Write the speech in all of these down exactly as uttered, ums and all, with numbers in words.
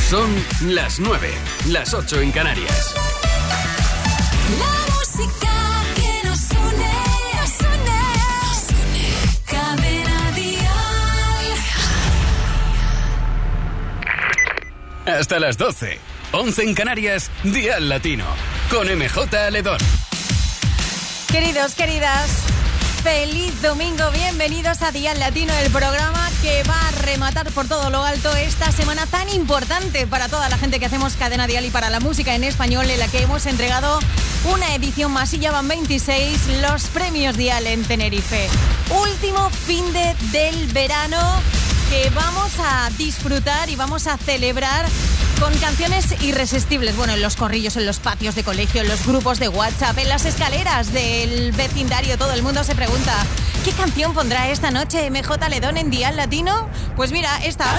Son las nueve, las ocho en Canarias. La música que nos une, nos une, nos une. Cadena Dial. Hasta las doce, once en Canarias, Dial Latino, con M J Aledón. Queridos, queridas, feliz domingo, bienvenidos a Dial Latino, el programa que va a rematar por todo lo alto esta semana tan importante para toda la gente que hacemos Cadena Dial y para la música en español, en la que hemos entregado una edición más y ya van veintiséis, los premios Dial en Tenerife. Último fin de, del verano que vamos a disfrutar y vamos a celebrar con canciones irresistibles. Bueno, en los corrillos, en los patios de colegio, en los grupos de WhatsApp, en las escaleras del vecindario, todo el mundo se pregunta: ¿qué canción pondrá esta noche M J Aledón en Dial Latino? Pues mira, esta.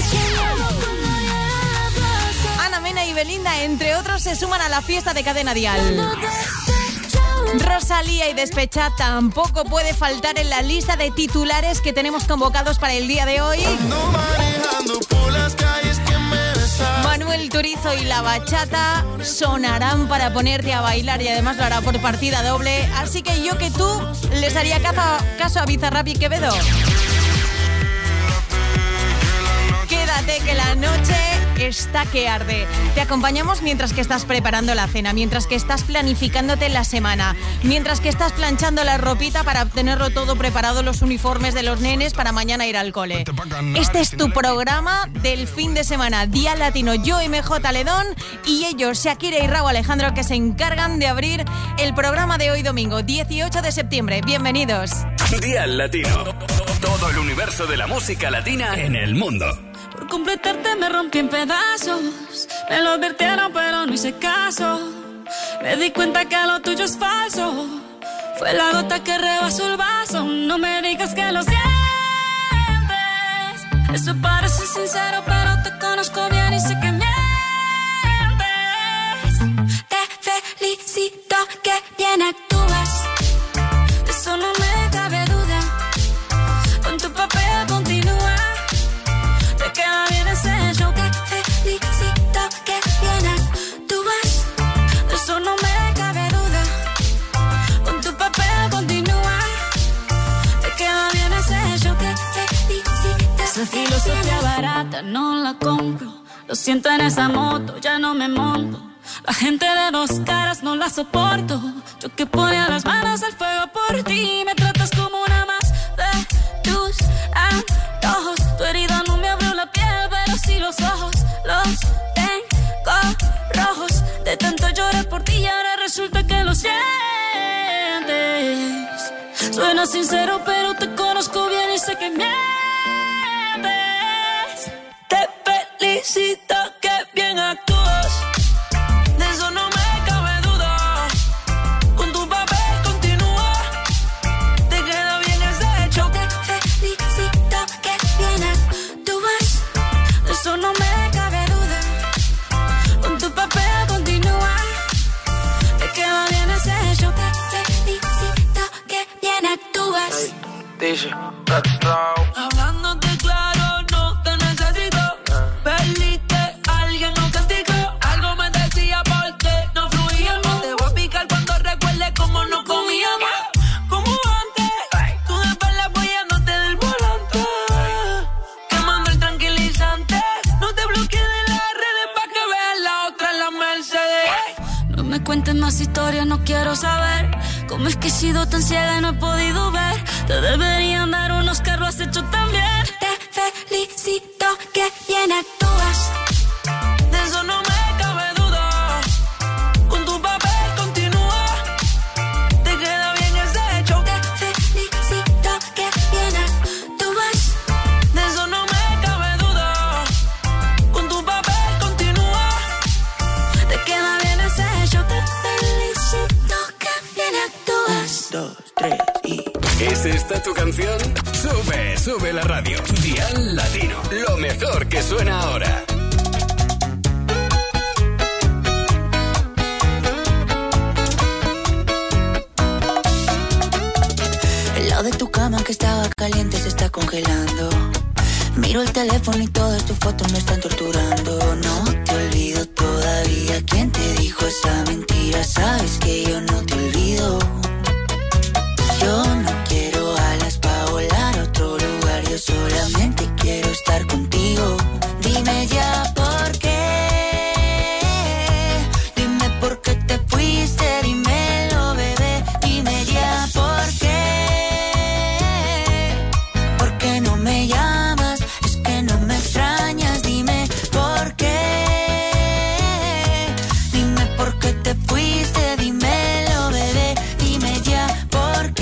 Ana Mena y Belinda, entre otros, se suman a la fiesta de Cadena Dial. Rosalía y Despechá tampoco puede faltar en la lista de titulares que tenemos convocados para el día de hoy. Manuel Turizo y La Bachata sonarán para ponerte a bailar y además lo hará por partida doble. Así que yo que tú les haría caso, caso a Bizarrap y Quevedo. Quédate que la noche está que arde. Te acompañamos mientras que estás preparando la cena, mientras que estás planificándote la semana, mientras que estás planchando la ropita para tenerlo todo preparado, los uniformes de los nenes para mañana ir al cole. Este es tu programa del fin de semana, Dial Latino. Yo, M J Aledón, y ellos, Shakira y Raúl Alejandro, que se encargan de abrir el programa de hoy domingo, dieciocho de septiembre. Bienvenidos. Dial Latino. Todo el universo de la música latina en el mundo. Por completarte me rompí en pedazos. Me lo advirtieron pero no hice caso. Me di cuenta que lo tuyo es falso. Fue la gota que rebasó el vaso. No me digas que lo sientes. Eso parece sincero pero te conozco bien y sé que mientes. Te felicito que bien actúas. De eso no me cabe duda. Con tu papel continúa. Te queda bien ese show. Te felicito que bien actúas. De eso no me cabe duda. Con tu papel continúa. Te queda bien ese show. Te felicito. Esa filosofía barata no la compro. Lo siento en esa moto, ya no me monto. La gente de dos caras no la soporto. Yo que ponía las manos al fuego por ti. Me tratas como una más de tus antojos. Tu herida no me abrió la piel, pero sí los ojos. Los tengo rojos. De tanto llorar por ti y ahora resulta que lo sientes. Suena sincero, pero te conozco bien y sé que mientes. Te felicito que bien actúas. De eso no me cabe duda. Con tu papel continúa. Te queda bien ese show. Te felicito que bien actúas. De eso no me cabe duda. Con tu papel continúa. Te queda bien ese show. Te felicito que bien actúas. Hey, dice, Hablándote claro, no te necesito. Perdiste a alguien auténtico. Algo me decía porque no fluíamos. Te voy a picar cuando recuerde cómo no comíamos. Como antes, tú después apoyándote del volante. Quemando el tranquilizante. No te bloquees de las redes pa' que veas la otra en la Mercedes. No me cuentes más historias, no quiero saber. ¿Cómo es que he sido tan ciega y no he podido ver? Te deberían dar un Oscar, lo has hecho tan bien. Te felicito que bien actúas. De eso no me cabe duda. Con tu papel continúa. Te queda bien ese show. Te felicito que bien actúas. De eso no me cabe duda. Con tu papel continúa. Te queda bien ese show. Te felicito que bien actúas. dos, tres y... ¿Es esta tu canción? Sube, sube la radio. Dial Latino, lo mejor que suena ahora. El lado de tu cama que estaba caliente se está congelando. Miro el teléfono y todas tus fotos me están torturando. No te olvido todavía. ¿Quién te dijo esa mentira? Sabes que yo no te olvido. Yo no quiero alas para volar a otro lugar. Yo solamente quiero estar contigo. Dime ya por qué. Dime por qué te fuiste. Dímelo, bebé. Dime ya por qué. ¿Por qué no me llamas? Es que no me extrañas. Dime por qué. Dime por qué te fuiste. Dímelo, bebé. Dime ya por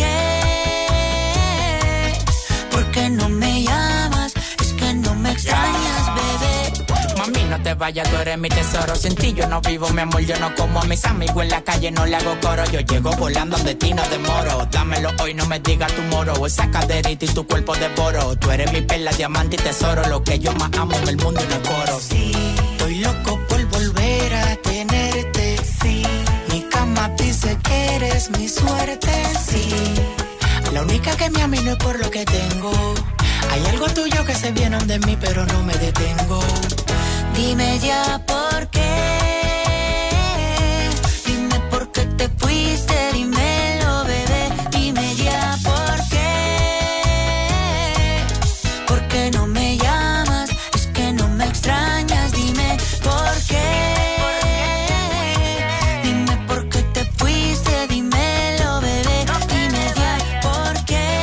qué. ¿Por qué no me llamas? Es que no me extrañas, bebé. Mami, no te vayas, tú eres mi tesoro. Sin ti yo no vivo, mi amor, yo no como a mis amigos en la calle, no le hago coro. Yo llego volando de ti, no demoro. Dámelo hoy, no me digas tu moro. Esa caderita y tu cuerpo devoro. Tú eres mi perla, diamante y tesoro. Lo que yo más amo en el mundo y no es coro. Sí, estoy loco por volver a tenerte. Sí, mi cama dice que eres mi suerte. Sí, la única que me ama y no es por lo que tengo. Hay algo tuyo que se viene de mí, pero no me detengo. Dime ya por qué. Dime por qué te fuiste. Dímelo, bebé. Dime ya por qué. ¿Por qué no me llamas? Es que no me extrañas. Dime por qué. Dime por qué te fuiste. Dímelo, bebé. Dime ya por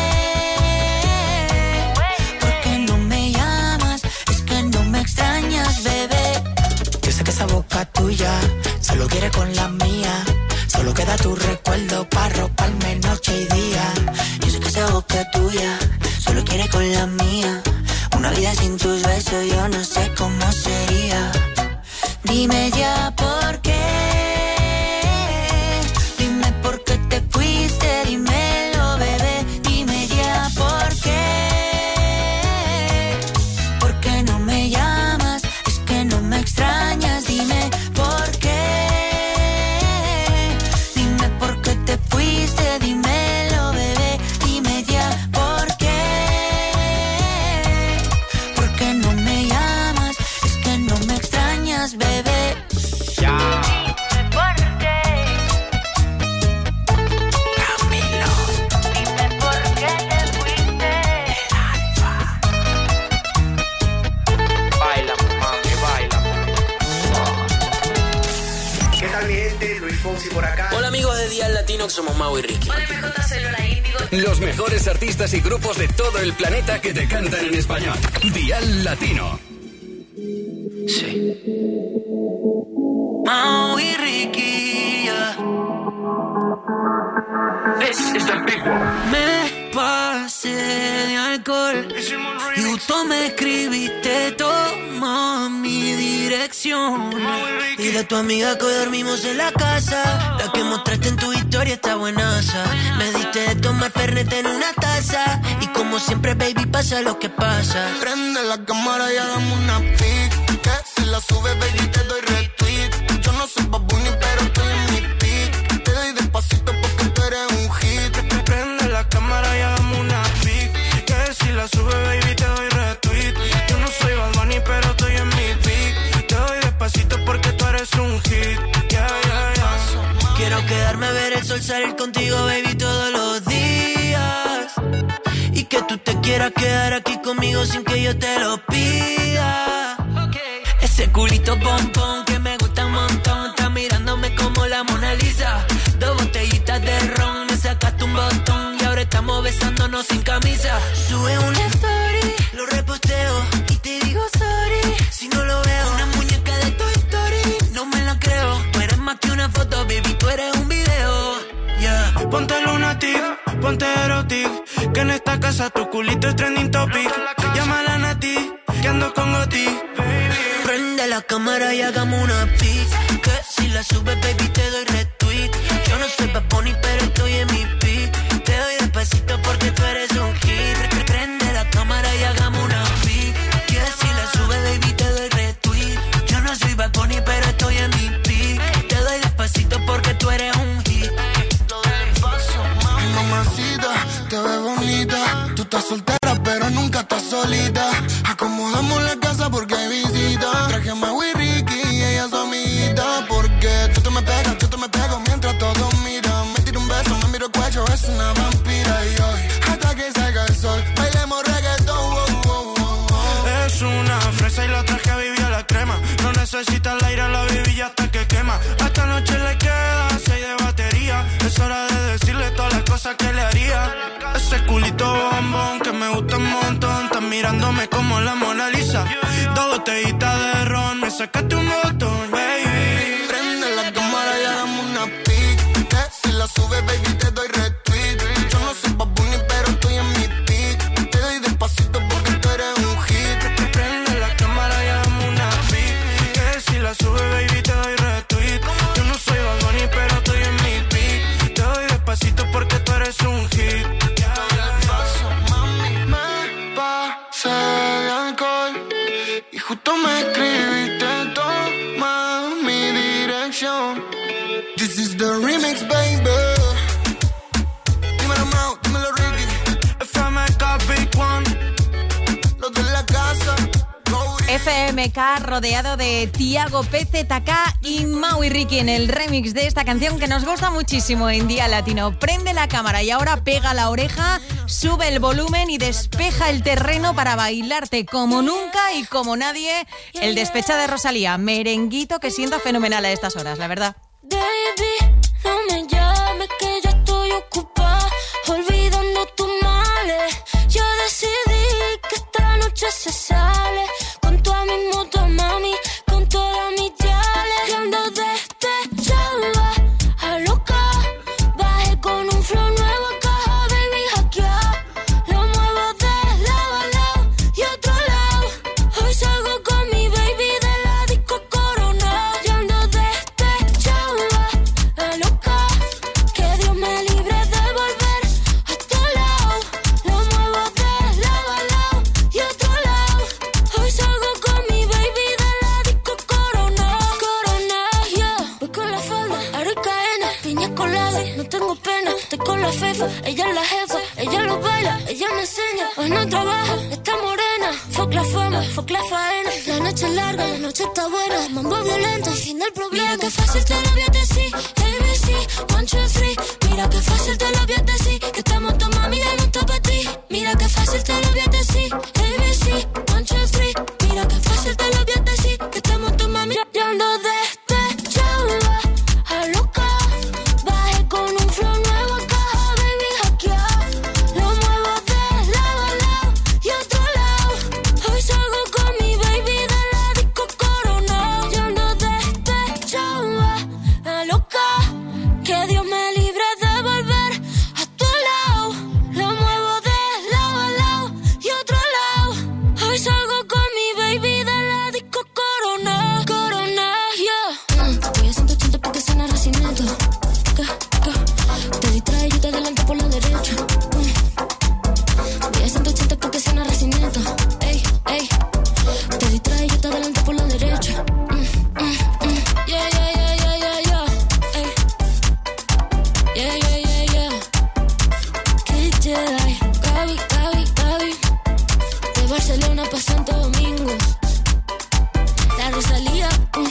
qué. ¿Por qué no me llamas? Es que no me extrañas, bebé. Yo sé que esa boca tuya solo quiere con la mía. Solo queda tu recuerdo para roparme noche y día. Yo sé que esa boca tuya solo quiere con la mía. Una vida sin tus besos yo no sé cómo sería. Dime ya por qué. Dime por qué te fuiste. Dímelo, bebé. Dime ya por qué. ¿Por qué no me llamas? Es que no me extrañas. Dime por qué. Dime por qué te fuiste. Dímelo, bebé. Dime ya por qué. ¿Por qué no me llamas? Es que no me extrañas, bebé. Ya. Camilo, Dime por qué te fuiste. Baila, mami, baila. ¿Qué tal mi gente? Luis Fonsi por acá. Hola amigos de Día Latino, que somos Mau y Ricky. Hola, M J, soy Lola Índigo. Los mejores artistas y grupos de todo el planeta que te cantan en español. Dial Latino. Sí. Mau y Ricky, yeah. This is the big one. Me pasé de alcohol y justo me escribiste, toma mi dirección. Y de tu amiga que hoy dormimos en la casa, la que mostraste en tu historia está buenaza. Me diste de tomar Fernet en una taza y como siempre, baby, pasa lo que pasa. Prende la cámara y hagamos una pic. Que si la sube, baby, te doy retweet. Yo no soy Bad Bunny, pero estoy en mi pic. Te doy despacito porque tú eres un hit. Prende la cámara y hagamos una pic. Que si la sube, baby, te doy retweet. Yo no soy Bad Bunny, pero estoy en mi pic. Te doy despacito porque tú eres un hit. Yeah, yeah, yeah. Quiero quedarme a ver el sol salir contigo, baby, todos los días. Y que tú te quieras quedar aquí conmigo sin que yo te lo pida. Ese culito pompón que me gusta un montón. Está mirándome como la Mona Lisa. Dos botellitas de ron, me sacaste un botón. Y ahora estamos besándonos sin camisa. Sube una story, lo reposteo y te digo sorry si no lo veo. Una muñeca de Toy Story, no me la creo. Tú eres más que una foto, baby, tú eres un video. Yeah. Ponte lunatic, ponte erotic. Que en esta casa tu culito es trending topic. Llámala a Nati, que ando con Goti. Prende la cámara y hagamos una pic. Que si la subes, baby, te doy retweet. Yo no soy Bad Bunny, pero estoy en mi pic. Te doy despacito porque tú eres un hit. Prende la cámara y hagamos una pic. Que si la subes, baby, te doy retweet. Yo no soy Bad Bunny, pero estoy en mi pic. Te doy despacito porque tú eres un hit. Ay, mamacita, te ves bonita. Tú estás soltera soltera, pero nunca estás solita. Acomodamos la casa porque hay visita. Traje a Mau y Ricky y ella su amiguita. Porque tú te me pegas, yo te me pego mientras todos miran. Me tiro un beso, me miro el cuello, es una vampira. Y hoy, hasta que salga el sol, bailemos reggaetón. Oh, oh, oh, oh. Es una fresa y la traje a vivir a la crema. No necesita el aire, la viví hasta que quema. A esta noche le queda seis de batería. Es hora de decirle todas las cosas que le haría. Ese culito bombón que me gusta un montón. Estás mirándome como la Mona Lisa. Dos botellitas de ron, me sacaste un botón, baby. Prende la cámara y hagamos una pic. Que si la subes, baby, te doy retweet. Yo no soy Bad Bunny, pero estoy en mi pic. Te doy despacito porque tú eres un hit. Prende la cámara y hagamos una pic. Que si la subes, baby, te doy retweet. Yo no soy Bad Bunny, pero estoy en mi pic. Te doy despacito porque tú eres un hit. De alcohol y justo me escribiste, toma mi dirección. This is the remix, baby. Dímelo Mau, dímelo Ricky. F M K Big One. Los de la casa. F M K rodeado de Tiago P Z K y Mau y Ricky en el remix de esta canción que nos gusta muchísimo en Día Latino. Prende la cámara y ahora pega la oreja, sube el volumen y despeja el terreno para bailarte como nunca y como nadie el Despecha de Rosalía. Merenguito que sienta fenomenal a estas horas, la verdad. Baby, no me llames que yo estoy ocupada, olvidando tus males. Yo decidí que esta noche se sale con toda mi moto, mami, con todas mis yales. Y ando despechada, a loca, bajé con un flow nuevo a caja, baby, hackear. Lo muevo de lado a lado y otro lado. Hoy salgo con mi baby de la disco Corona. Y ando despechada, a loca, que Dios me libre de volver a tu lado. Lo muevo de lado a lado y otro lado. Hoy salgo con mi baby de la disco Corona. Corona, yeah. Voy con la falda, aro y cadena, piña colada, no tengo pena. Estoy con la fefa, ella es la jefa, ella lo baila, ella me enseña. Hoy no trabaja, está morena. Fuck la fama, fuck la faena. La noche es larga, la noche está buena. Mambo violento, el fin del problema. Mira que fácil te lo voy a decir, A B C, one, two, three. Mira que fácil te lo voy a decir, que estamos tu mami, ya no está para ti. Mira que fácil te lo voy a decir, A B C, one, two, three. Mira que fácil te lo voy a decir, que estamos tu mami, ya ando despechada, a loca, bajé con un flow nuevo a caja, baby, hackear. Lo muevo de lado a lado y otro lado. Hoy salgo con mi baby de la disco Corona. Yo ando despechada, a loca, que Dios me libre de volver a tu lado. Lo muevo de lado a lado y otro lado. Hoy salgo con mi baby de la disco Corona. Corona, yeah. Mm, voy a ciento ochenta porque suena recinito. ¿Qué? ¿Qué? Te distrae, yo te adelanto por la derecha. Mm. Voy a ciento ochenta porque suena recinito. Ey, ey. Te distrae, yo te adelanto por la derecha. Mm, mm, mm. Yeah, yeah, yeah, yeah, yeah, yeah. Ey. Yeah, yeah, yeah, yeah. Que Jedi, Gaby, Gaby, Gaby. De Barcelona pa' Santo Domingo. La Rosalía.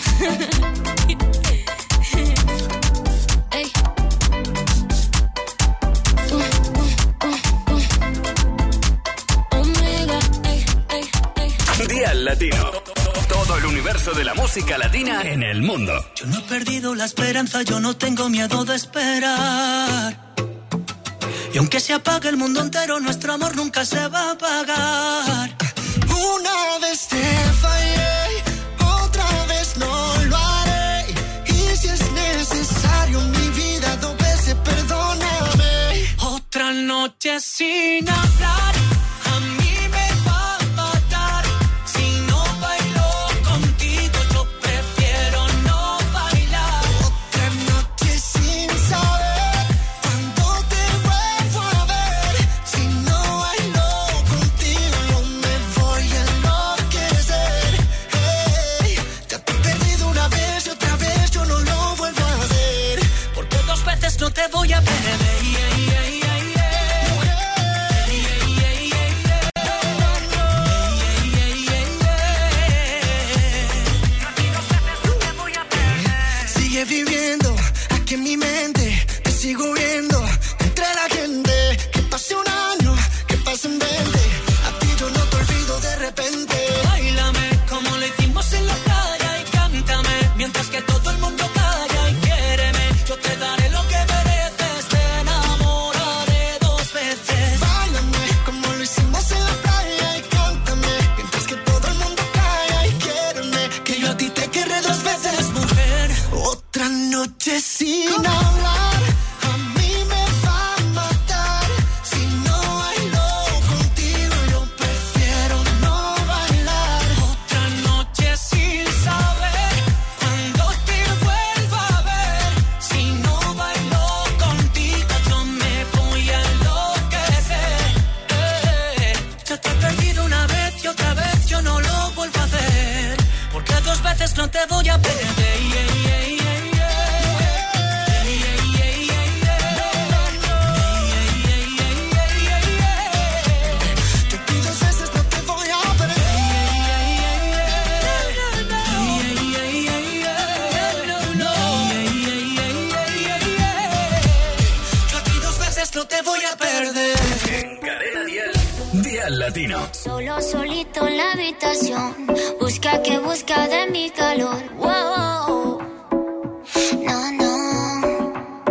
Ey. Uh, uh, uh, uh. Omega, ey, ey, ey. Día Latino. Todo el universo de la música latina en el mundo. Yo no he perdido la esperanza, yo no tengo miedo de esperar. Y aunque se apague el mundo entero, nuestro amor nunca se va a apagar. Una vez te fallé, otra vez no lo haré. Y si es necesario, mi vida dos veces perdóname. Otra noche sin hablar, a mí me va a matar. Si no bailo contigo, yo prefiero no bailar. Otra noche sin saber cuándo te vuelvo a ver. Si no bailo contigo, yo me voy a enloquecer. Hey, ya te he perdido una vez y otra vez yo no lo vuelvo a hacer. Porque dos veces no te voy a perder. Yeah, yeah, yeah, yeah. Yeah, yeah, veces no te voy a perder. No te voy a perder. En Cadena Dial, Dial Latino. Solo solito en la habitación. Busca que busca de mi calor. Wow. No, no.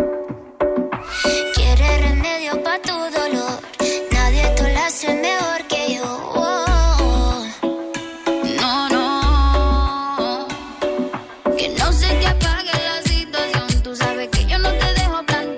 Quiere remedio pa' tu dolor. Nadie te lo hace mejor que yo. Wow. No, no. Que no se te apague la situación. Tú sabes que yo no te dejo plantado.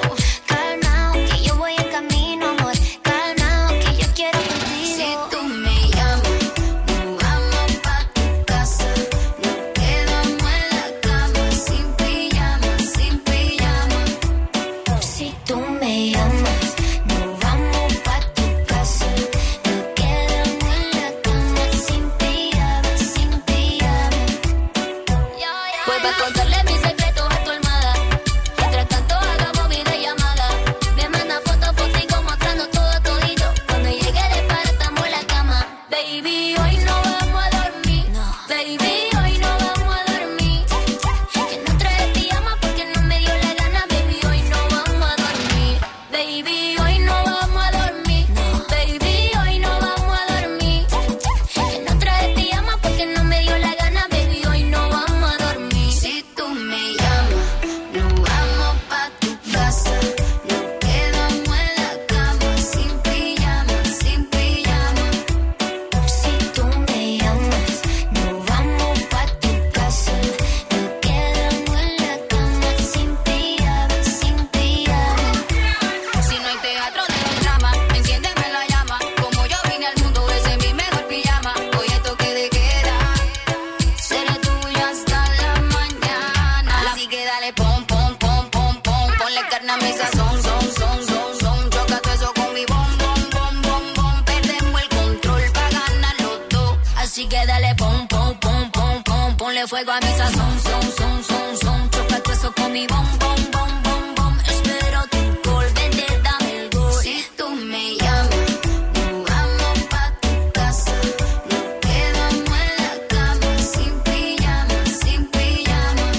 Fuego a mi sazón, son, son, son, son. Chócate eso con mi bom, bom, bom, bom, bom. Espero tu gol, vente, dame el gol. Si tú me llamas, nos vamos pa' tu casa. Nos quedamos en la cama, sin pijama, sin pijama.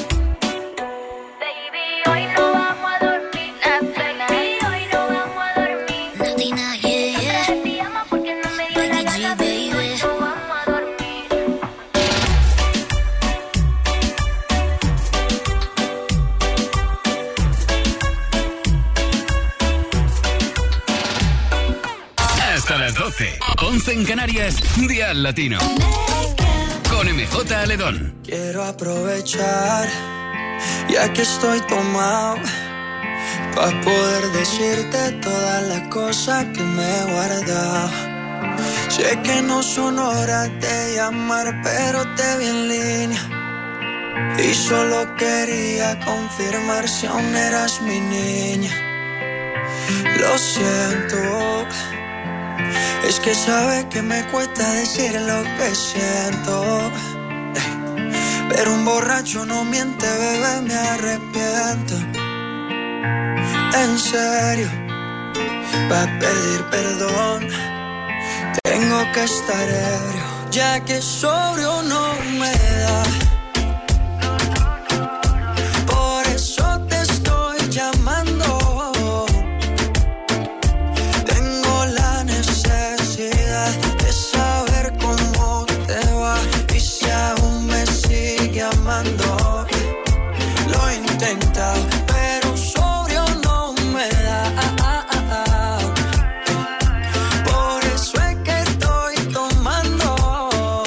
Baby, hoy no vamos a dormir. Baby, hoy no vamos a dormir. Natina, yeah, yeah. No te pijama porque no me dio la gana, baby. Hoy no vamos a dormir. Hasta las doce, once en Canarias, Dial Latino. Con M J Aledón. Quiero aprovechar, ya que estoy tomado, para poder decirte todas las cosas que me he guardado. Sé que no son horas de llamar, pero te vi en línea y solo quería confirmar si aún eras mi niña. Lo siento, es que sabes que me cuesta decir lo que siento, pero un borracho no miente, bebé, me arrepiento. En serio, para pedir perdón tengo que estar ebrio, ya que sobrio no me da. Por eso te estoy llamando. Tengo la necesidad de saber cómo te va y si aún me sigue amando. Lo he intentado, pero sobrio no me da. Por eso es que estoy tomando.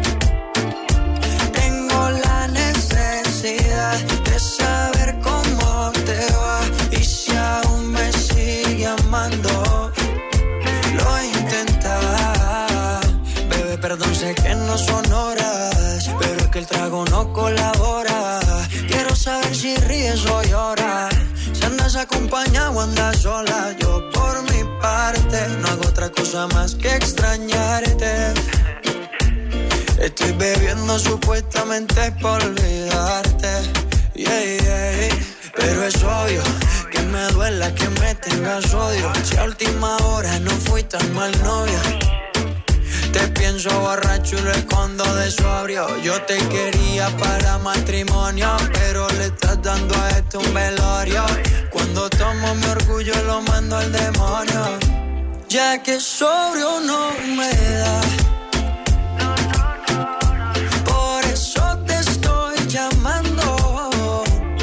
Tengo la necesidad de saber cómo te va y si aún me sigue amando. Lo he intentado, bebé, perdón, sé que no son horas, pero es que el trago no colabora. Quiero saber si ríes o lloras, si andas acompañado o andas sola. Yo por mi parte no hago otra cosa más que extrañarte. Estoy bebiendo supuestamente por olvidarte, yeah, yeah. Pero es obvio que me duela que me tengas odio. Si a última hora no fui tan mal novia. Te pienso borracho y lo escondo de sobrio. Yo te quería para matrimonio, pero le estás dando a esto un velorio. Cuando tomo mi orgullo lo mando al demonio. Ya que sobrio no me da. Por eso te estoy llamando.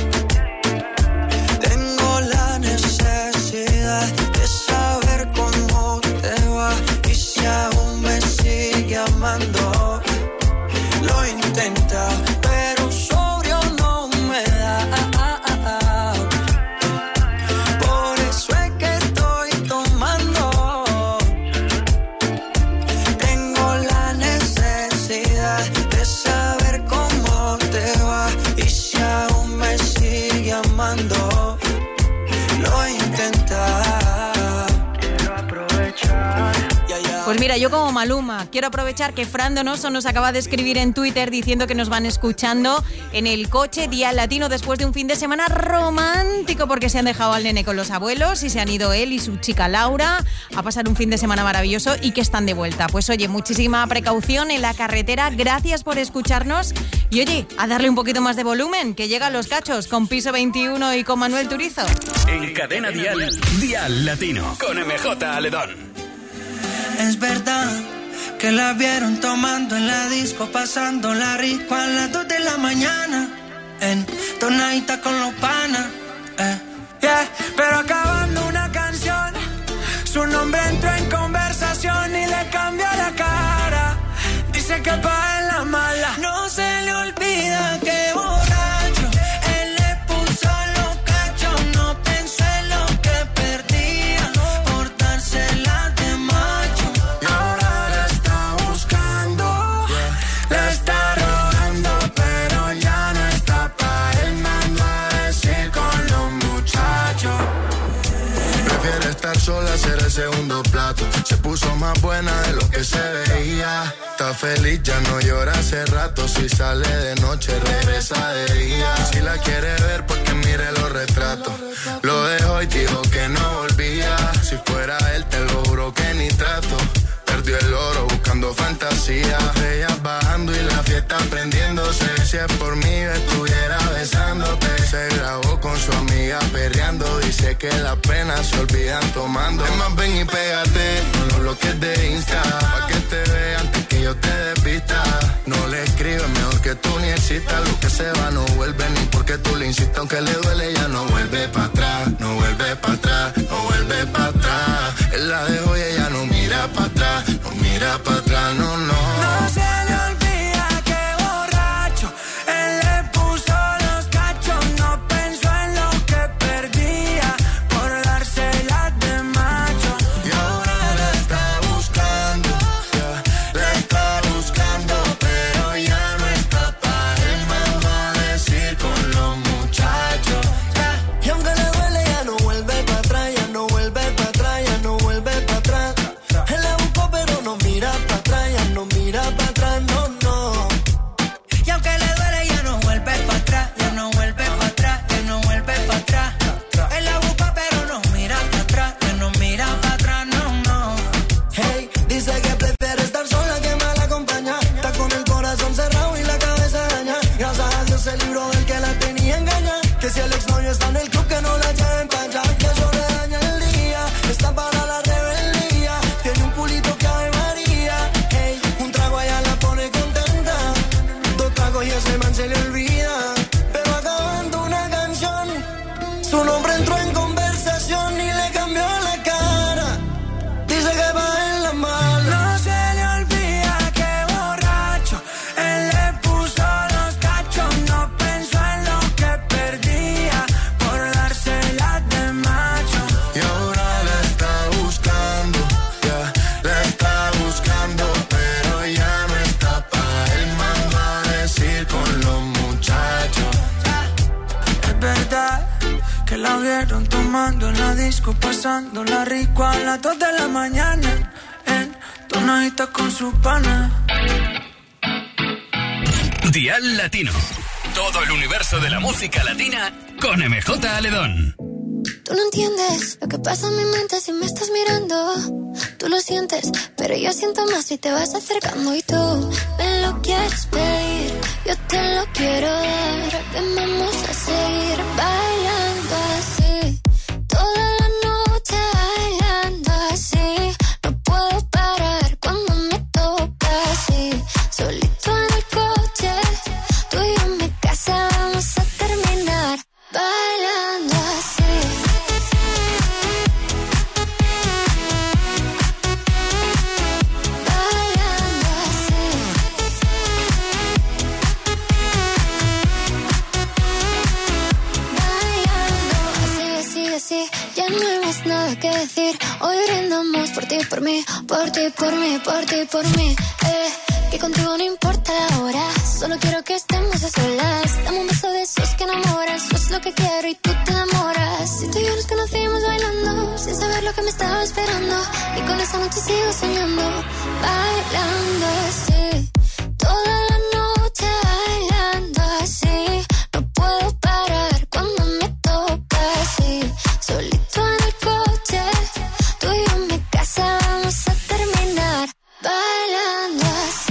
Tengo la necesidad de saber cómo te va. Y si aún me sigue amando, lo intenta, pero sobrio no me da. Por eso es que estoy tomando. Tengo la necesidad de saber cómo te va. Y si aún me sigue amando, lo intenta. Quiero aprovechar. Pues mira, yo como Maluma, quiero aprovechar que Fran Donoso nos acaba de escribir en Twitter diciendo que nos van escuchando en el coche Día Latino después de un fin de semana romántico porque se han dejado al nene con los abuelos y se han ido él y su chica Laura a pasar un fin de semana maravilloso y que están de vuelta. Pues oye, muchísima precaución en la carretera, gracias por escucharnos y oye, a darle un poquito más de volumen, que llegan los cachos con Piso veintiuno y con Manuel Turizo. En Cadena Dial, Dial Latino, con M J Aledón. Es verdad que la vieron tomando en la disco, pasándola rico a las dos de la mañana, en tonadita con los panas, eh. yeah. Pero acabando una canción, su nombre entró en conversación y le cambió la cara. Dice que pa' en la mala no se le olvida que borracho él le puso los cachos, no pensó en lo que perdía por dársela de macho. Y ahora la está buscando, la está rogando, pero ya no está pa' él, mando a decir con los muchachos. Prefiere estar sola, hacer el segundo plato. Se puso más buena de lo que se veía. Está feliz, ya no llora hace rato. Si sale de noche, regresa de día. Si la quiere ver, pues que mire los retratos. Lo dejó y dijo que no volvía. Si fuera él, te lo juro que ni trato. Perdió el oro buscando fantasía. Ellas bajando y la fiesta prendiéndose. Si es por mí, estuviera besándote. Se grabó con su amiga perreando. Dice que las penas se olvidan tomando. Es más, ven y pégate con los bloques de Insta, pa' que te vean antes que yo te despista. No le escribes, mejor que tú ni existas. Lo que se va no vuelve ni porque tú le insistas. Aunque le duele, ya no vuelve para atrás. No vuelve para atrás, no vuelve para atrás. Él la dejó y ella no mira para atrás. No mira para atrás, no, no. No se le olvida que borracho él le puso los cachos, no pensó en lo que perdía por dársela de macho. Y ahora la está buscando, yeah, la está buscando, pero ya no está pa' él, mando a decir con los muchachos, yeah. Y aunque le duele ya no vuelve para atrás, ya no vuelve para atrás, ya no vuelve para atrás. Él la buscó pero no mira para atrás, ya no mira para atrás, no, no. Y aunque le duele ya no vuelve para atrás, ya no vuelve para atrás, ya no vuelve para atrás. Él la buscó pero no mira para atrás, ya no mira para atrás, no, no. Hey, dice que prefiere estar sola que mal acompañada. Está con el corazón cerrado y la cabeza dañada. Gracias a Dios se libró del que la tenía engañada. Que si el exnovio está en el club que no la lleven para allá. Que eso le daña el día, está para la rebeldía. Tiene un culito que Ave María. Hey, un trago allá la pone contenta. Dos tragos y ese man se le olvida. Pero acabando una canción, su nombre entró en conversación y le cambió la cara. Dice que va en la mala. No se le olvida que borracho él le puso los cachos, no pensó en lo que perdía por dársela de macho. Y ahora la está buscando, yeah, la está buscando, pero ya no está pa' él, mando a decir con los muchachos. Es verdad que la vieron tomando en la disco, pasándola rico a las dos de la mañana, en tonadita con su pana. Dial Latino. Todo el universo de la música latina con M J Aledón. Tú no entiendes lo que pasa en mi mente si me estás mirando. Tú lo sientes, pero yo siento más si te vas acercando. Y tú me lo quieres pedir, yo te lo quiero dar. Ven, vamos a seguir bailando así, toda la noche bailando así. No puedo parar cuando me toca así. Solito en el coche, tú y yo en mi casa vamos a terminar bailando así. Sí, ya no hay más nada que decir. Hoy brindamos por ti, por mí, por ti, por mí, por ti, por mí. Eh, que contigo no importa la hora, solo quiero que estemos a solas. Dame un beso de esos que enamoran, eso es lo que quiero y tú te enamoras. Si tú y yo nos conocimos bailando, sin saber lo que me estaba esperando, y con esa noche sigo soñando, bailando así, toda la noche bailando así. No puedo parar cuando me toca así. Solito en el coche, tú y yo en mi casa vamos a terminar bailando así.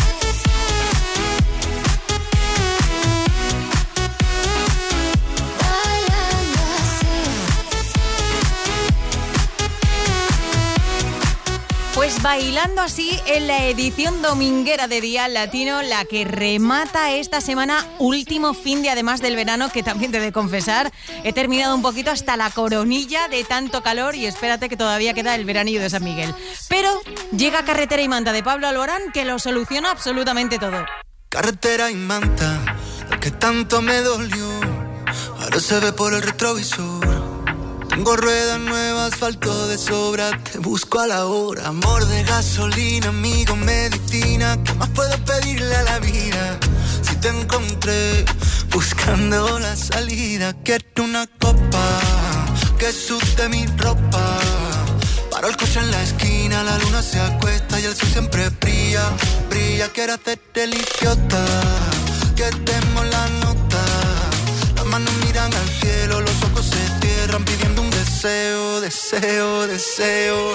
Bailando así. Pues bailando así en la edición dominguera de Dial Latino, la que remata esta semana, último fin de además del verano, que también te he de confesar, he terminado un poquito hasta la coronilla de tanto calor y espérate que todavía queda el veranillo de San Miguel. Pero llega Carretera y Manta de Pablo Alborán, que lo soluciona absolutamente todo. Carretera y manta, lo que tanto me dolió, ahora se ve por el retrovisor. Tengo ruedas nuevas, asfalto de sobra, te busco a la hora. Amor de gasolina, amigo, medicina, ¿qué más puedo pedirle a la vida? Si te encontré buscando la salida, quiero una copa que sude mi ropa. Paro el coche en la esquina, la luna se acuesta y el sol siempre brilla, brilla. Quiero hacerte el idiota, que demos la nota. Las manos miran al cielo, los ojos se cierran pidiendo un deseo, deseo, deseo.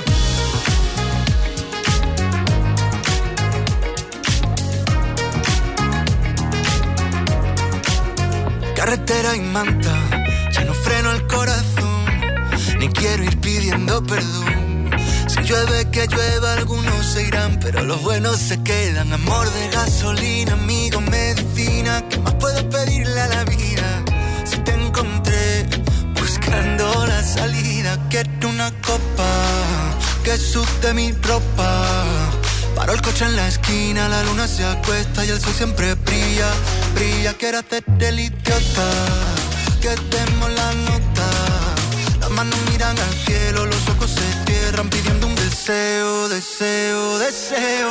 Carretera y manta, ya no freno el corazón, ni quiero ir pidiendo perdón. Si llueve que llueva, algunos se irán, pero los buenos se quedan. Amor de gasolina, amigo, medicina, ¿qué más puedo pedirle a la vida? Si te encontré buscando la salida, quiero una copa que sude mi ropa. Paro el coche en la esquina, la luna se acuesta y el sol siempre brilla, brilla. Quiero hacerte el idiota, que demos la nota. Las manos miran al cielo, los ojos se cierran pidiendo un deseo, deseo, deseo.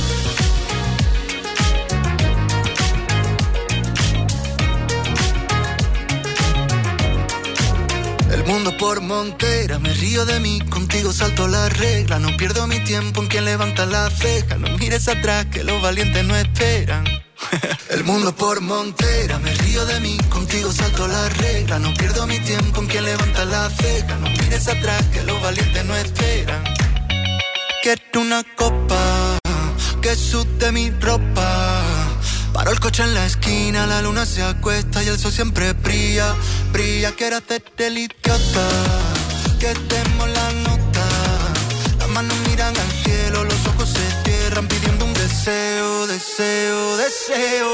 El mundo por montera, me río de mí, contigo salto la regla. No pierdo mi tiempo en quien levanta la ceja. No mires atrás que los valientes no esperan. El mundo por montera, me río de mí, contigo salto la regla. No pierdo mi tiempo en quien levanta la ceja. No mires atrás que los valientes no esperan. Quiero una copa que sude mi ropa. Paro el coche en la esquina, la luna se acuesta y el sol siempre brilla, brilla. Quiero hacerte el idiota, que demos la nota. Las manos miran al cielo, los ojos se cierran pidiendo un deseo, deseo, deseo.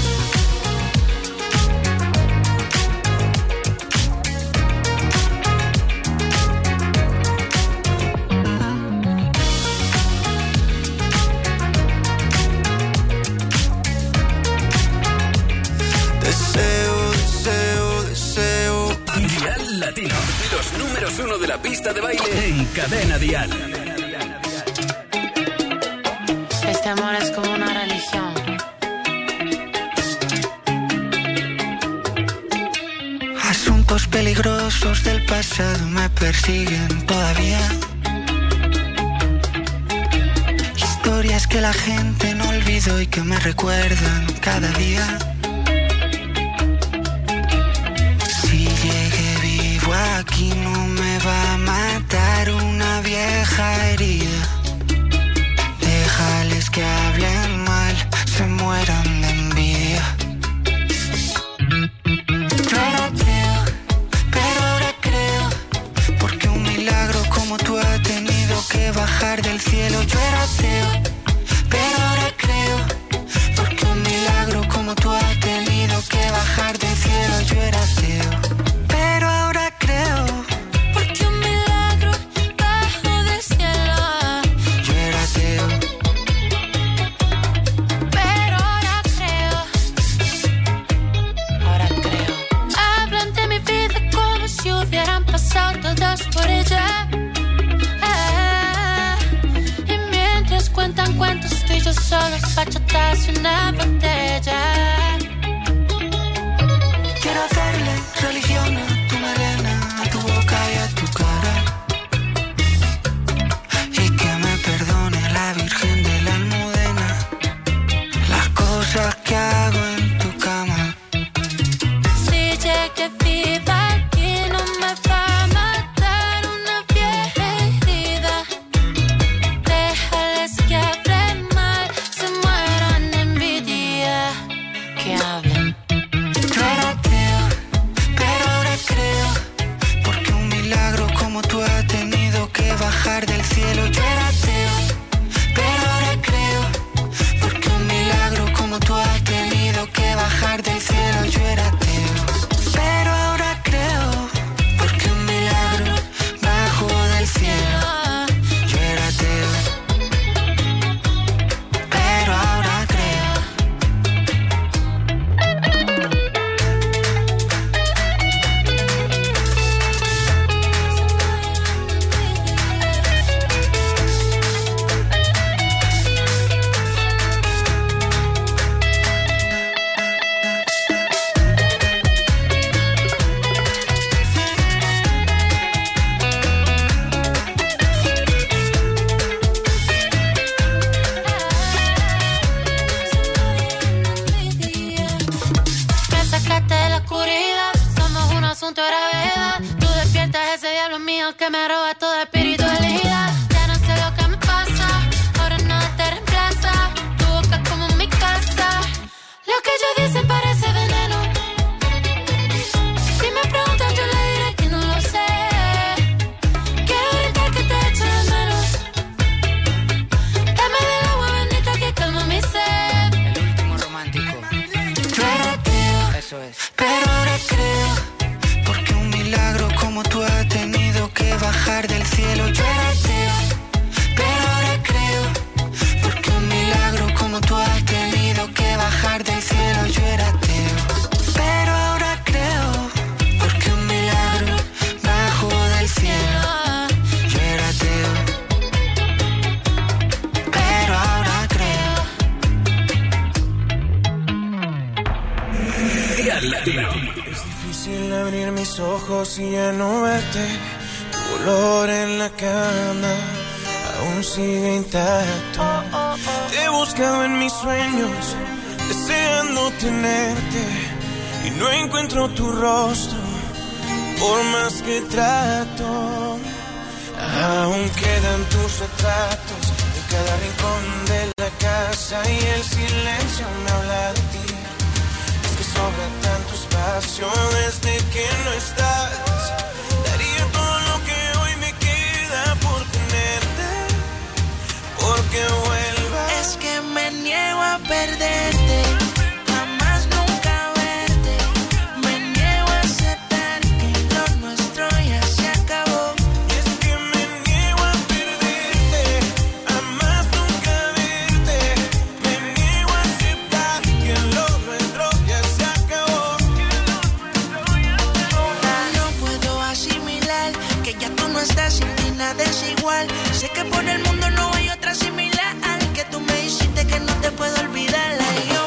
Deseo, deseo, deseo. Dial Latino, los números uno de la pista de baile en Cadena Dial. Este amor es como una religión. Asuntos peligrosos del pasado me persiguen todavía. historias que la gente no olvidó y que me recuerdan cada día. Si llegué vivo aquí no me va a matar una vieja herida. Déjales que hablen mal, se mueran de envidia. Yo era ateo, pero ahora creo, porque un milagro como tú ha tenido que bajar del cielo. Yo era ateo, pero ahora creo, porque un milagro como tú ha tenido que bajar del cielo. Yo era ateo, pero ahora creo, porque un milagro bajó del cielo. yo era ateo, Pero ahora creo, Ahora creo. hablan de mi vida como si hubieran pasado todas por ella. Ah, y mientras cuentan cuentos, tú y yo solos, bachatas y una botella. quiero hacerle religión a tu melena, a tu boca y a tu cara. Y que me perdone la Virgen de la Almudena las cosas que hago en tu cama. Si llegué viva aquí no me va a matar una vieja herida. Déjales que hablen mal, se mueran de envidia. Que hablen. Yo era ateo, pero ahora creo, porque un milagro como tú ha tenido que bajar del cielo. Yo era ateo, pero ahora creo, porque un milagro como tú ha tenido que bajar del cielo. Yo era ateo, pero ahora creo, porque un milagro bajó del cielo. Yo era ateo, pero ahora creo. Me sacaste de la oscuridad, somos un asunto de gravedad. Tú despiertas ese diablo mío que me roba toda espiritualidad. Ya no sé lo que me pasa, ahora nada te reemplaza. Tu boca como mi casa, lo que ellos dicen parece veneno. Si me preguntan yo le diré que no lo sé. Quiero gritar que te echo de menos. Dame del agua bendita que calma mi sed. El último romántico. Yo era ateo, Eso es. pero ahora creo, porque un milagro como tú ha tenido que bajar del cielo. Yo era ateo, pero ahora creo, porque un milagro como tú has tenido que bajar del cielo. Yo era ateo, pero ahora creo, porque un milagro bajó del cielo. Yo era ateo, pero ahora creo. Día Latino. Es difícil abrir mis ojos y ya no verte. Tu olor en la cama aún sigue intacto. Te he buscado en mis sueños, deseando tenerte, y no encuentro tu rostro, por más que trato. Aún quedan tus retratos en cada rincón de la casa, y el silencio me habla de ti. Es que sobra tanto espacio desde que no estás. Daría todo lo que hoy me queda por tenerte, porque vuelvas. Es que me niego a perderte, jamás nunca verte. Me niego a aceptar que lo nuestro ya se acabó. Es que me niego a perderte, jamás nunca verte. Me niego a aceptar que lo nuestro ya se acabó. No puedo asimilar que ya tú no estás, sin ti nada es igual. Sé que por el mundo no hay otra similar, que tú me hiciste que no te puedo olvidar. Like yo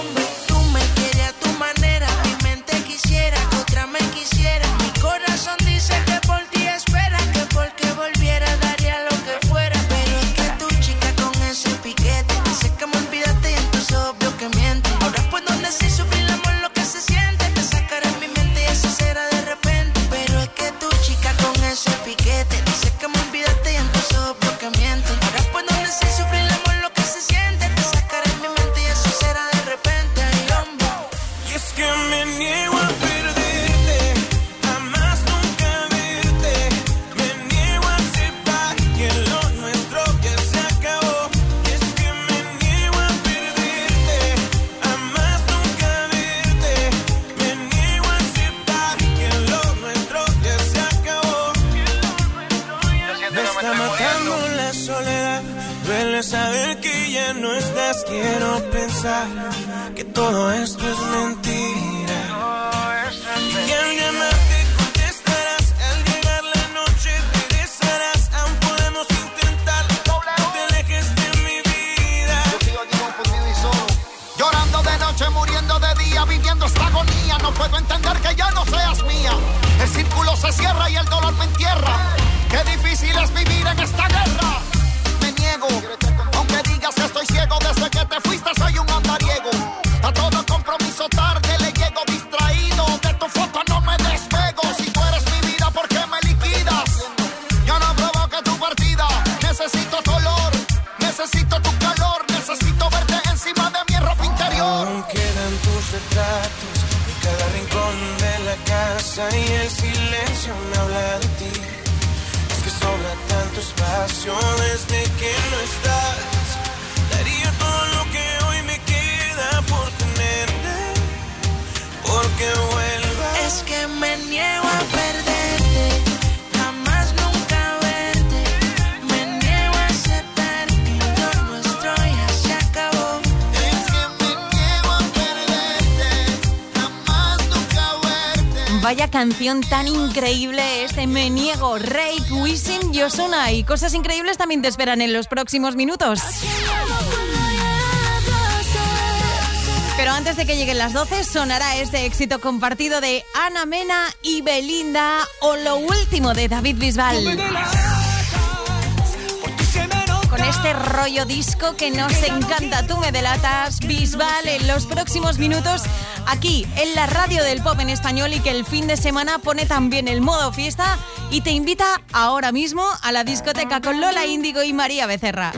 que ya no estás, quiero pensar que todo esto es mentira. Y alguien más te contestarás, al llegar la noche regresarás, aún podemos intentarlo, no te alejes de mi vida. Yo sigo aquí confundido y solo, llorando de noche, muriendo de día, viviendo esta agonía, no puedo entender que ya no seas mía. El círculo se cierra y el dolor me entierra. Qué difícil es vivir en esta guerra. Me niego, aunque digas que estoy ciego, desde que te fuiste soy un andariego. A todo compromiso tarde le llego, distraído, de tu foto no me despego. Si tú eres mi vida, ¿por qué me liquidas? Yo no provoqué tu partida, necesito tu olor, necesito tu calor, necesito verte encima de mi ropa interior. Aún quedan tus retratos en cada rincón de la casa y el silencio me habla de ti. Es que sobra tanto espacio desde que no estás. Daría todo lo que hoy me queda por tenerte, porque vuelvas. Es que me niego a perderte, jamás nunca verte. Me niego a aceptar que lo nuestro ya se acabó. Es que me niego a perderte, jamás nunca verte. Vaya canción tan increíble, este Me Niego, Rake, Wisin y Ozuna. Y cosas increíbles también te esperan en los próximos minutos. Pero antes de que lleguen las doce, sonará este éxito compartido de Ana Mena y Belinda, o lo último de David Bisbal. Con este rollo disco que nos encanta, Tú me delatas, Bisbal, en los próximos minutos, aquí en la radio del pop en español, y que el fin de semana pone también el modo fiesta y te invita ahora mismo a la discoteca con Lola Índigo y María Becerra.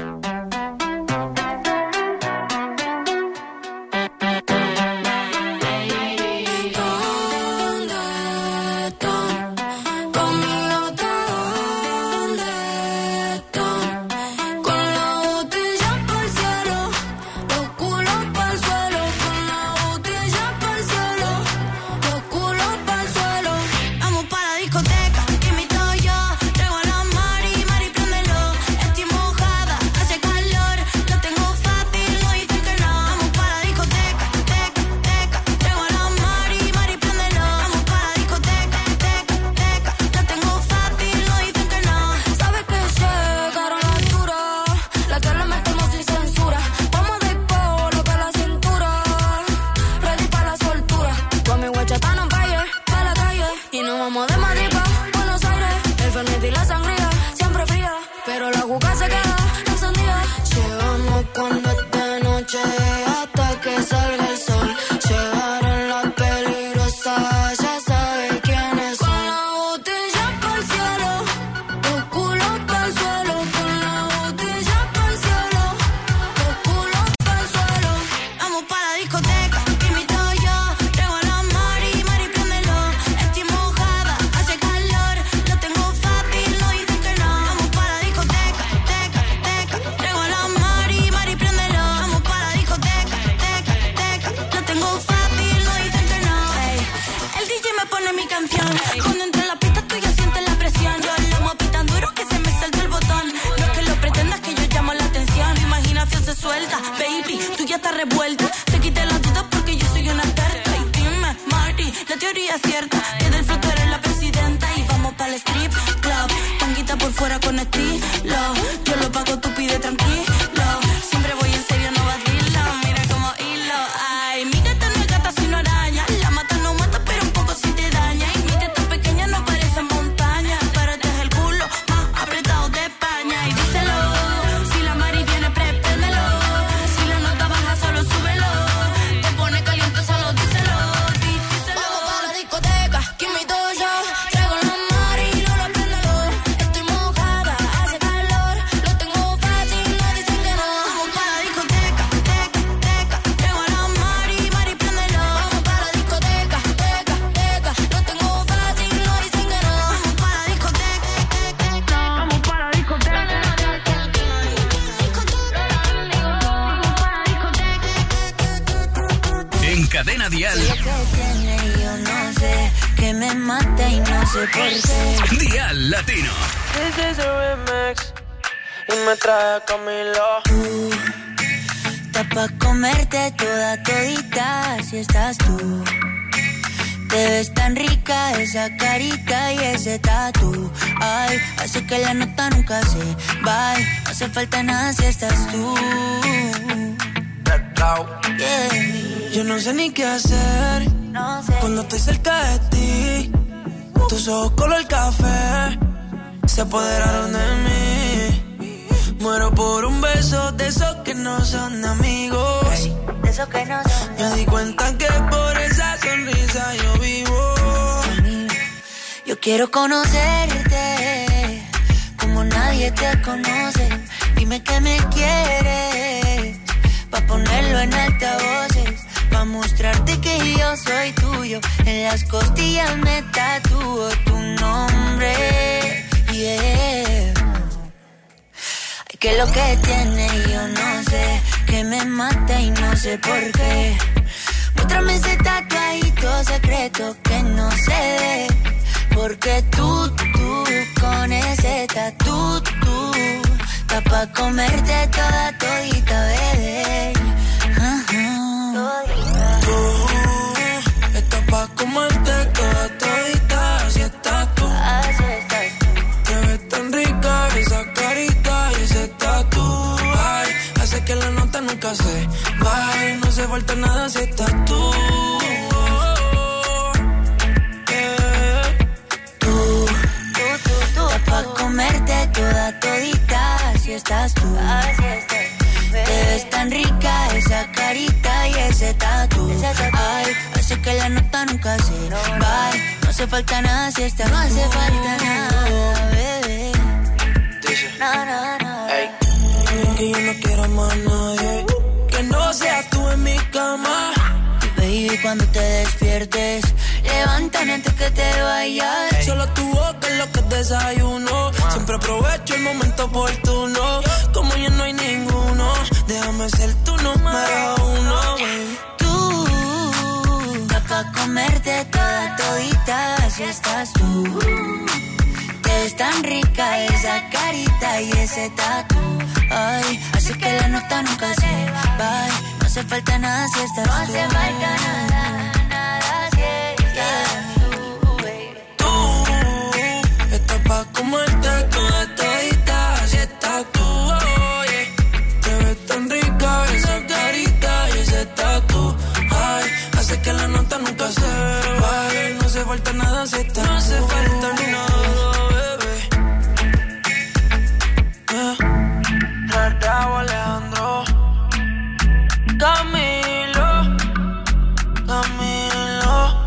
Cadena Dial. Lo que tiene yo no sé, que me mata y no sé por qué. Dial Latino. This is a remix y me trae Camilo. Tú pa' comerte toda todita si estás tú. Te ves tan rica esa carita y ese tatu. Ay, hace que la nota nunca se vaya. No hace falta nada si estás tú. Yeah. Yo no sé ni qué hacer no sé. Cuando estoy cerca de ti. Tus ojos color café se apoderaron de mí. Muero por un beso de esos que no son amigos. Hey, de esos que no son. Me di cuenta que por esa sonrisa yo vivo. Yo quiero conocerte como nadie te conoce. Dime que me quieres pa' ponerlo en altavoces, pa' mostrarte que yo soy tuyo. En las costillas me tatúo tu nombre. Yeah. Ay, que lo que tiene yo no sé, que me mata y no sé por qué. Muéstrame ese tatuajito secreto que no se ve. Porque tú, tú, con ese tatu, tú, está pa' comerte toda todita, bebé. Tú, estás pa' comerte toda todita, así estás tú. Así estás tú. Te ves tan rica esa carita y ese tatu. Ay, hace que la nota nunca se vaya. No hace falta nada si estás tú. Pa' comerte toda todita, así estás tú. Así estás, te ves tan rica esa carita y ese tatu. Ay, hace que la nota nunca se va. No hace falta nada si estás. No hace falta nada, bebé. No, no, no. Ey, que yo no quiero más nadie que no seas tú en mi cama. Baby, cuando te despiertes, levántame antes que te vayas. Hey. Solo tu boca es lo que desayuno. Wow. Siempre aprovecho el momento oportuno. Como ya no hay ninguno, déjame ser tu número uno. Hey. Tú, pa' comerte toda todita, así estás tú. Te ves tan rica esa carita y ese tatu. Ay, así que la nota nunca se va. No hace falta nada si estás tú. No hace falta nada, nada si estás tú, baby. Tú, estás pa' comerte toda todita, así estás tú, oh, yeah. Te ves tan rica esa carita y ese tatu. Ay, hace que la nota nunca se va. No hace falta nada si estás tú. No hace falta nada, bebé. Yeah. Raúl Alejandro, Camilo, Camilo.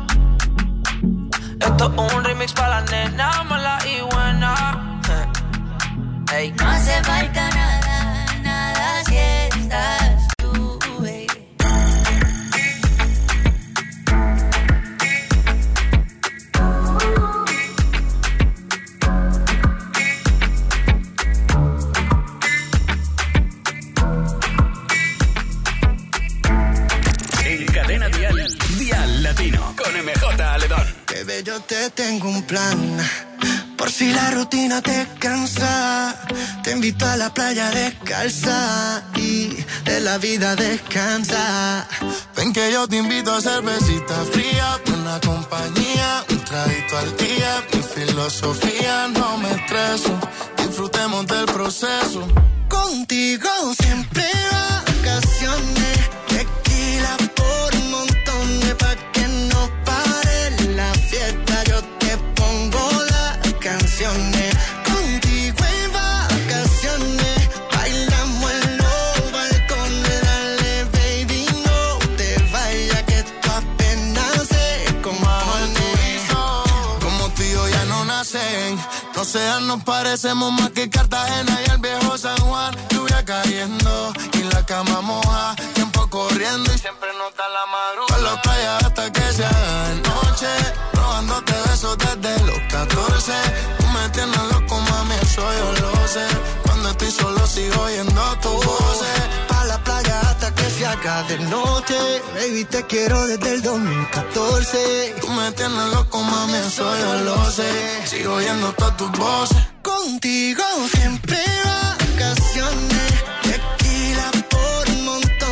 Esto es un remix para la nena mala y buena. Hey. No hace falta nada, nada si estás tú, baby. Con M J Aledón. Bebé, yo te tengo un plan. Por si la rutina te cansa, te invito a la playa descalza y de la vida descansa. Ven que yo te invito a cervecita fría, buena compañía, un traguito al día. Mi filosofía, no me estreso, disfrutemos del proceso. Contigo siempre vacaciones, tequila por un montón de pa' que no pare la fiesta. Yo te pongo las canciones, contigo en vacaciones, bailamos en los balcones. Dale, baby, no te vayas que esto apenas se compone. Como tú y yo ya no nacen, no sean, nos parecemos más que Cartagena y el viejo San Juan. Lluvia cayendo y la cama moja, tiempo corriendo y siempre nota la madrugada. Por la playa hasta que se haga de noche, robándote besos desde los catorce. Tú me tienes loco, mami, eso yo lo sé. Cuando estoy solo sigo oyendo tu voz. Pa' la playa hasta que se haga de noche, baby, te quiero desde el dos mil catorce. Tú me tienes loco, mami, eso yo lo sé. Sigo oyendo todas tus voces. Contigo siempre vacaciones, tequila por un montón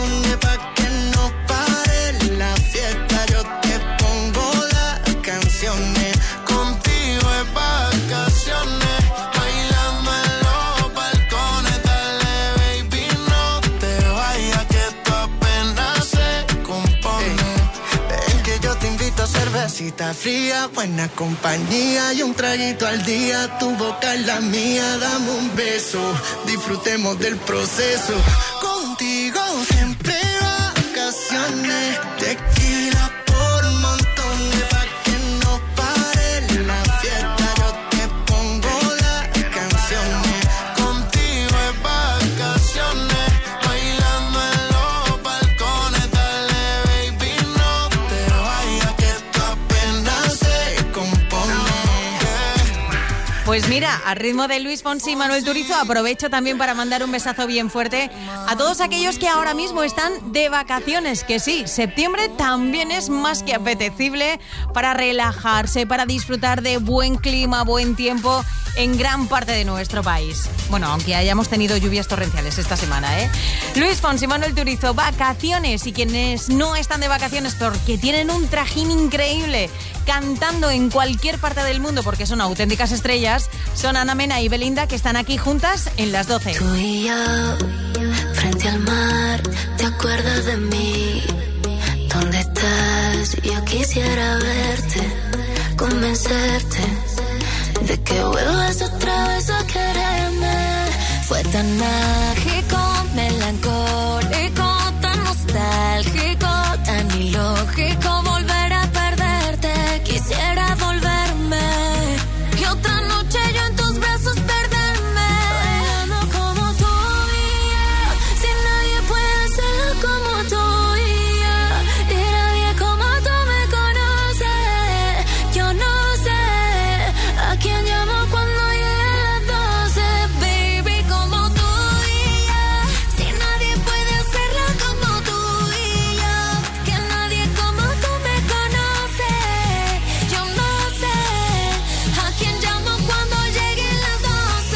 Cita fría, buena compañía y un traguito al día. Tu boca es la mía, dame un beso. Disfrutemos del proceso. Contigo siempre vacaciones. Tequila por montones, pa' que no pare la fiesta. Yo te pongo las canciones. Contigo es vacaciones. Bailando en los balcones. Dale, baby, no te vayas, que esto apenas se compone. Pues mira, a ritmo de Luis Fonsi y Manuel Turizo, aprovecho también para mandar un besazo bien fuerte a todos aquellos que ahora mismo están de vacaciones, que sí, septiembre también es más que apetecible para relajarse, para disfrutar de buen clima, buen tiempo en gran parte de nuestro país. Bueno, aunque hayamos tenido lluvias torrenciales esta semana, ¿eh? Luis Fonsi y Manuel Turizo, vacaciones, y quienes no están de vacaciones porque tienen un trajín increíble cantando en cualquier parte del mundo porque son auténticas estrellas, son Ana Mena y Belinda, que están aquí juntas en las doce. Tú y yo, frente al mar, ¿te acuerdas de mí? ¿Dónde estás? Yo quisiera verte, convencerte de que vuelvas otra vez a quererme. Fue tan mágico, melancólico, tan nostálgico, tan ilógico volver a perderte. Quisiera volverme y otra noche yo en tus brazos perderme. Bailando como tú y yo, si nadie puede hacerlo como tú y yo, y nadie como tú me conoce. Yo no sé a quién llamo cuando lleguen las doce, baby, como tú y yo, si nadie puede hacerlo como tú y yo, que nadie como tú me conoce. Yo no sé a quién llamo cuando lleguen las doce.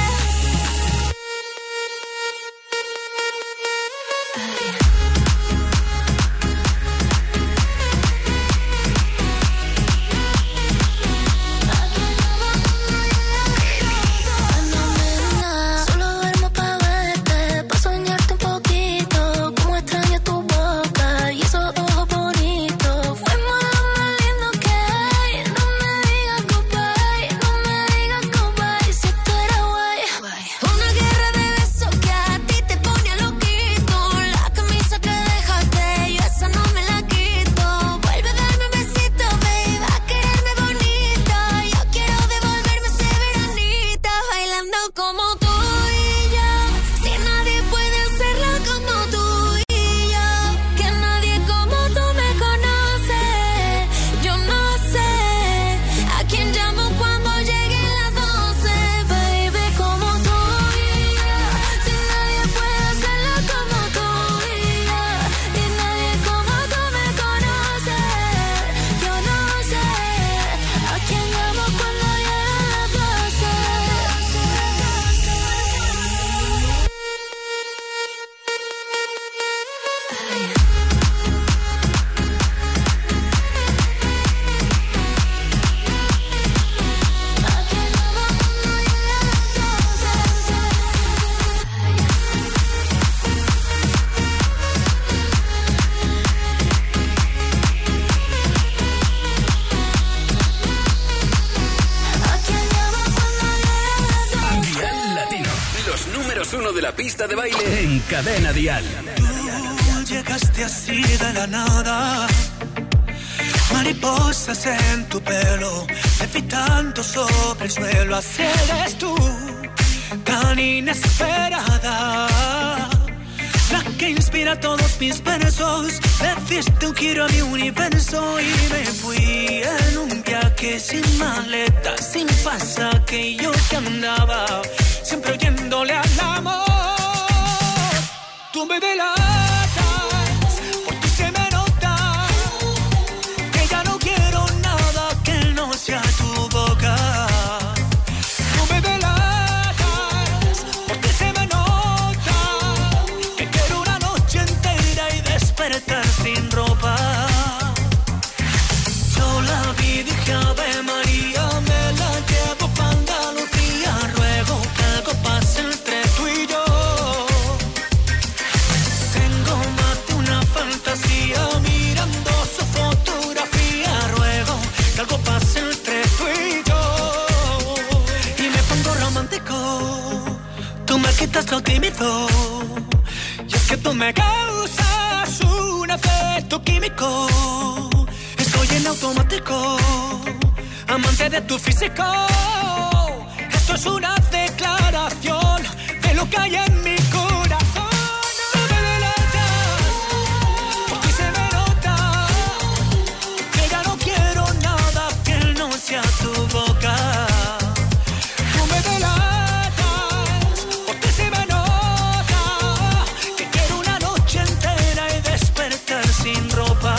Solo duermo pa' verte, pa' soñarte un poquito. Como extraño tu boca y esos ojos bonitos. Fuimos lo más lindo que hay. No me digas goodbye, no me digas goodbye, si esto era guay. Una guerra de besos que a ti te pone loquito. La camisa que dejaste, yo esa no me la quito. Vuelve a darme un besito, baby, a quererme bonita. Yo quiero devolverme ese veranito. Bailando como tú y yo, si nadie puede hacerlo como tú y yo, que nadie como tú me conoce. Yo no sé a quién llamo cuando lleguen las doce, baby, como tú y yo, si nadie puede hacerlo como tú y yo, y nadie como tú me conoce. Yo no sé a quién llamo cuando lleguen las doce. Dial Latino, los números uno de la pista de baile en Cadena Dial. Tú llegaste así de la nada, mariposas en tu pelo, levitando sobre el suelo. Así eres tú, tan inesperada, la que inspira todos mis versos. Le diste un giro a mi universo y me fui en un viaje sin maleta, sin pasaje. Y yo que andaba siempre oyéndole al amor. Tú me delatas, por ti se me nota que ya no quiero nada que no sea tu boca. Tú me delatas, por ti se me nota que quiero una noche entera y despertar sin ropa. Yo la vi y dije Ave María, me la llevo pa' Andalucía. Ruego que algo pase entre tú y yo. que tú me causas un efecto químico. Estoy en automático, amante de tu físico. Esto es una declaración de lo que hay en mi corazón. Tú me delatas, por ti se me nota que ya no quiero nada que no sea tu boca. Tú me delatas, por ti se me nota que quiero una noche entera y despertar sin ropa.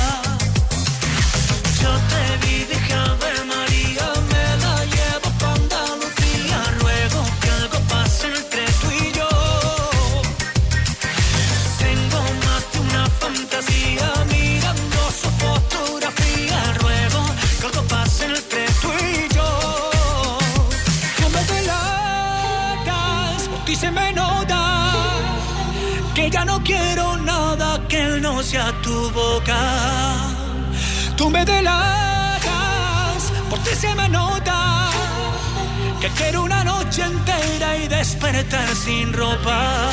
Yo te vi, dije Ave María, me la llevo pa' Andalucía. Ruego que algo pase entre tú y yo. Tengo más de una fantasía mirando su fotografía. Ruego que algo pase entre tú y yo. Tú me delatas, por ti se me nota que ya no quiero nada que no sea tu boca. Tú me delatas, por ti se me nota que quiero una noche entera y despertar sin ropa.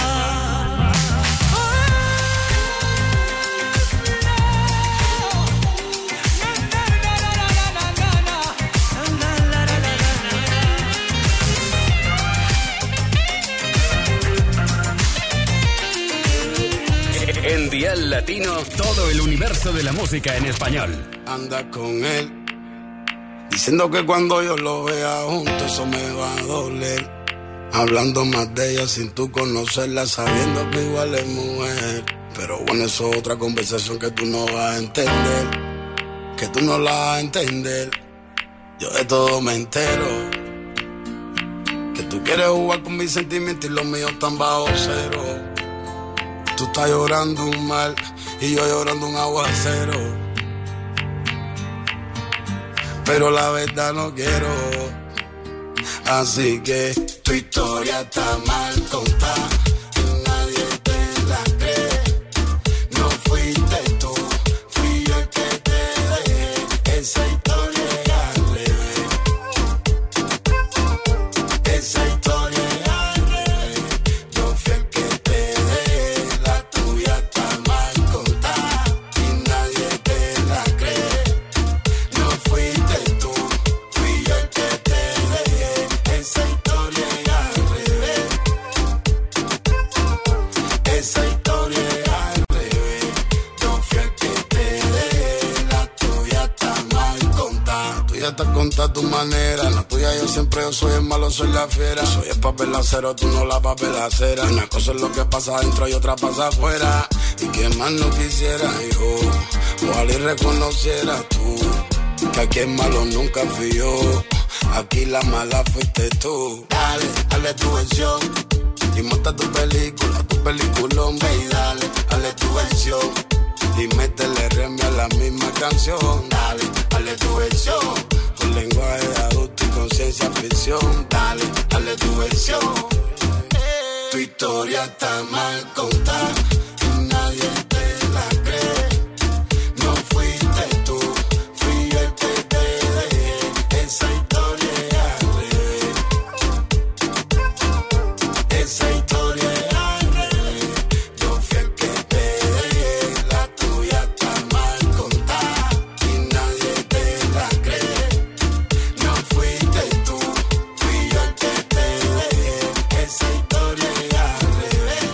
En Dial Latino, todo el universo de la música en español. Anda con él, diciendo que cuando yo lo vea junto eso me va a doler. Hablando más de ella sin tú conocerla, sabiendo que igual es mujer. Pero bueno, eso es otra conversación que tú no vas a entender, que tú no la vas a entender. Yo de todo me entero, que tú quieres jugar con mis sentimientos y los míos están bajo cero. Tú estás llorando un mal y yo llorando un aguacero. Pero la verdad no quiero, así que tu historia está mal contada. Nadie te la cree. No fuiste tú, fui yo el que te dejé. Esa historia es al revés. Esa historia es al revés. Yo fui el que te dejé. La tuya está mal contada y nadie te la cree. No fuiste tú, fui yo el que te dejé. Esa historia es al revés. Esa historia es al revés. Yo fui el que te dejé. La tuya está mal contada. La tuya está contada a tu manera. La tuya yo siempre yo soy el malo, soy la fiera. Soy el papel acero, tú no la papel acera. Una cosa es lo que pasa adentro y otra pasa afuera. Y que más no quisiera yo, ojalá y reconociera tú, que aquí el malo nunca fui yo. Aquí la mala fuiste tú. Dale, dale tu versión y monta tu película, tu peliculón, ve y dale, dale tu versión y métele remia a la misma canción. Dale, dale tu versión con lenguaje de adulto y conciencia ficción. Dale, dale tu versión. Tu historia está mal contada y nadie te la cree. No fuiste tú, fui yo el que te dejé. Esa historia es al revés. Esa historia es al revés. Yo fui el que te dejé. La tuya está mal contada y nadie te la cree. No fuiste tú, fui yo el que te dejé. Esa historia es al revés.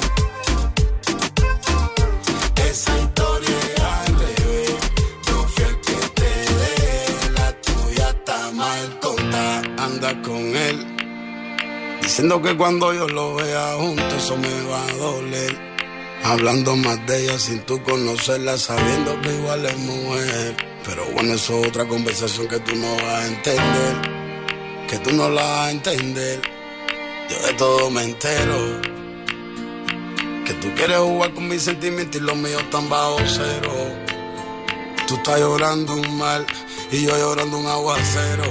Esa historia es al revés. Yo fui el que te dejé. La tuya está mal contada. Anda con él, diciendo que cuando yo lo vea junto eso me va a doler. Hablando más de ella sin tú conocerla, sabiendo que igual es mujer. Pero bueno, eso es otra conversación que tú no vas a entender, que tú no la vas a entender. Yo de todo me entero, que tú quieres jugar con mis sentimientos y los míos están bajo cero. Tú estás llorando un mal y yo llorando un aguacero.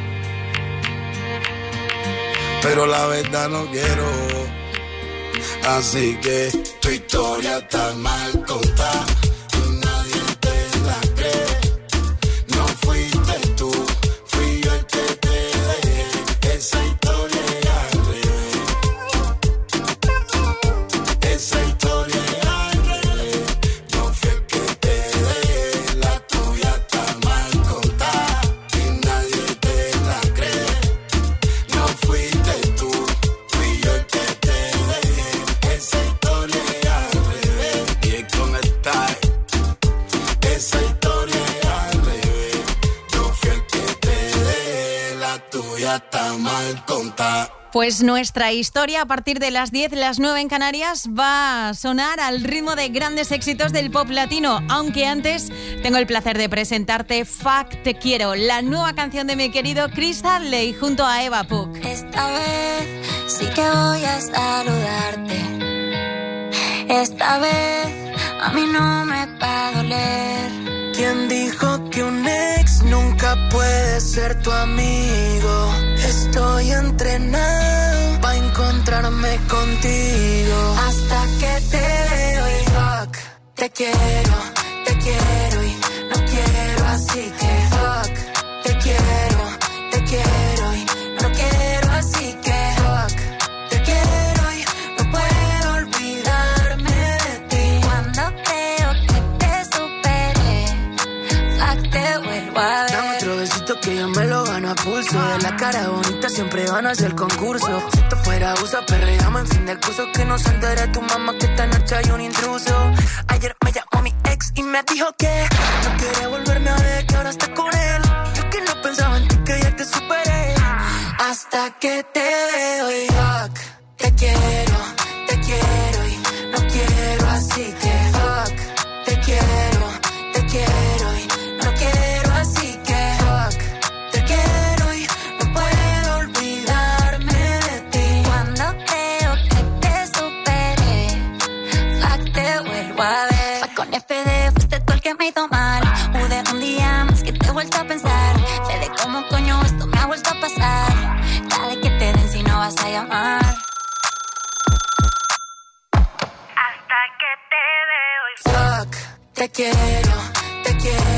Pero la verdad no quiero, así que tu historia está mal contada. Nadie te la cree. No fuiste tú, fui yo el que te dejé. Esa historia es al revés. Esa historia es Pues nuestra historia a partir de las diez, las nueve en Canarias va a sonar al ritmo de grandes éxitos del pop latino. Aunque antes tengo el placer de presentarte Fuck Te Quiero, la nueva canción de mi querido Chris Hadley junto a Eva Puck. Esta vez sí que voy a saludarte. Esta vez a mí no me va a doler. ¿Quién dijo que un ex nunca puede ser tu amigo? Estoy entrenado pa' encontrarme contigo. Hasta que te veo y fuck, te quiero, te quiero y no quiero, así que fuck, te quiero, te quiero y no quiero, así que fuck, te quiero y no puedo olvidarme de ti. Cuando creo que te superé, fuck, te vuelvo a ver. Dame otro besito que yo me lo gano a pulso. De la cara bonita siempre van a hacer concurso. Si esto fuera abuso, perreamos en fin del curso. Que no se entere tu mamá que esta noche hay un intruso. Ayer me llamó mi ex y me dijo que no quiere volverme a ver, que ahora está con él. Yo que no pensaba en ti, que ya te superé. Hasta que te veo y fuck, te quiero, te quiero y no quiero, así que fuck, te quiero, te quiero y no quiero, así que fuck, te quiero y no puedo olvidarme de ti. Cuando creo que te superé, fuck, te vuelvo a ver. Fuck con F D, fuiste tú el que me hizo mal. Pude un día más que te he vuelto a pensar. Sé de cómo coño esto me ha vuelto a pasar. Dale que te den si no vas a llamar. Hasta que te veo y fuck, te quiero, te quiero